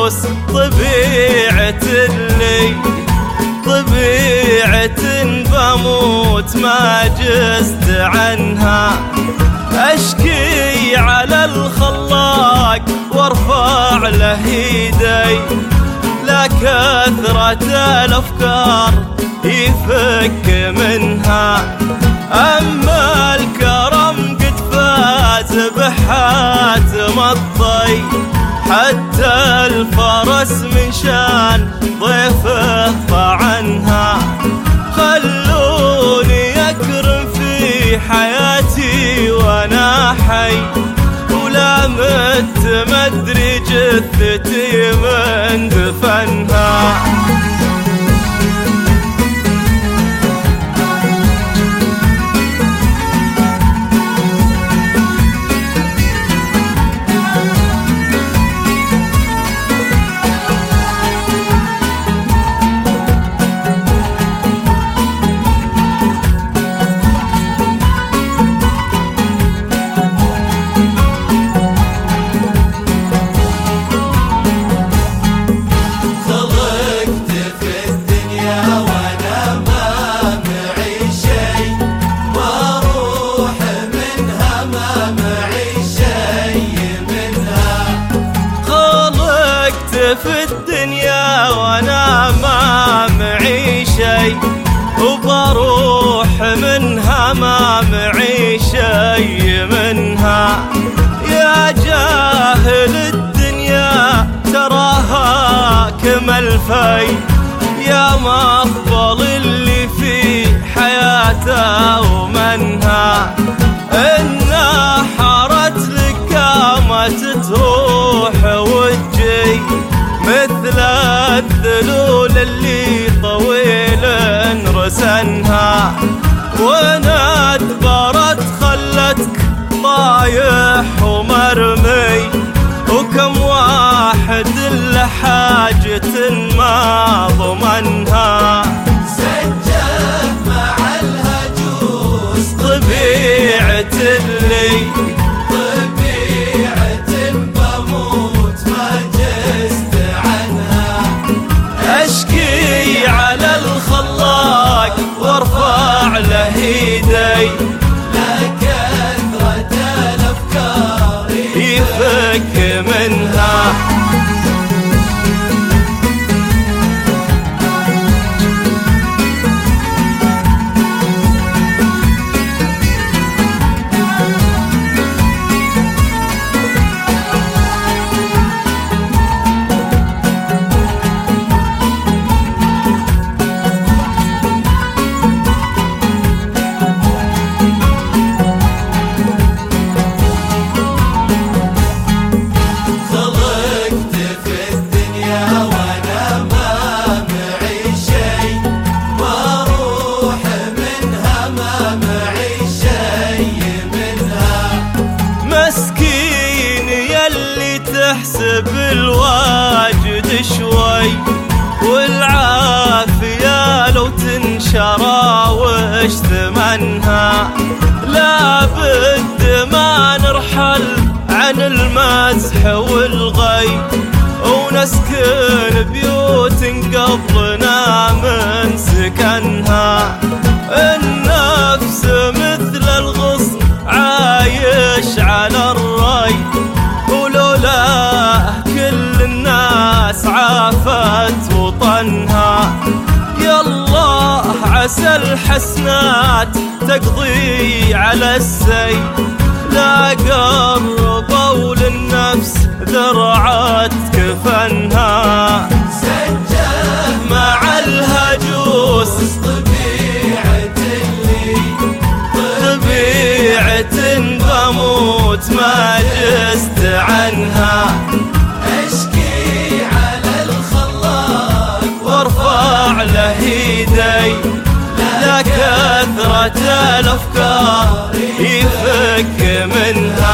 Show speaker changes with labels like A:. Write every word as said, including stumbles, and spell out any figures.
A: العجوز طبيعة اللي طبيعة بموت ما جزت عنها. أشكي على الخلاق وارفع له يدي، لا كثرة الأفكار يفك منها. أما الكرم قد فاز بحاتم الضي، حتى الفرس من شان ضيفه طعنها. خلوني أكرم في حياتي وأنا حي، ولا مت مدري جثتي من دفنها. في الدنيا وانا ما معي شي، وبروح منها ما معي شي منها. يا جاهل الدنيا تراها كمل في، يا مقبل اللي في حياته ومنها. إنها حارت لك قامت تروح وتجي، مثل الذلول اللي طويل رسنها. وانا ادبرت خلتك طايح ومرمي، وكم واحد لحاجة ما ضمنها.
B: سجل مع الهجوس
A: طبيعة اللي
B: طبيعة بموت ما جزت عنها.
A: أشكي على الخلاق وارفع له يدي،
B: لا كثرة الأفكار
A: يفك منها. تحسب الواجد شوي، والعافية لو تنشرى وش ثمنها. لابد ما نرحل عن المزح والغي، ونسكن بيوت قبلنا من سكنها. النفس مثل الغصن عايش على الري، ولولا كل الناس عافت وطنها. يالله عسى الحسنات تقضي على السي، لا قربوا للنفس ذرعت كفنها.
B: سجل
A: مع الهجوس
B: طبيعة اللي
A: طبيعة بموت ما جزت عنها.
B: أشكي على الخلاق
A: وارفع له يدي، لا كثرة الأفكار يفك منها.